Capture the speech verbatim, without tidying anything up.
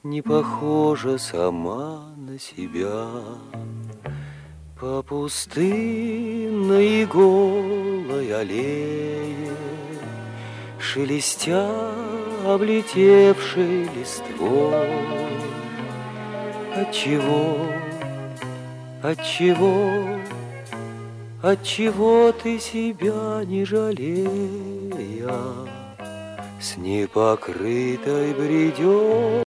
не похожа сама на себя. По пустынной голой аллее, шелестя облетевшей листвой, отчего, отчего, отчего ты себя не жалея, с непокрытой бредешь?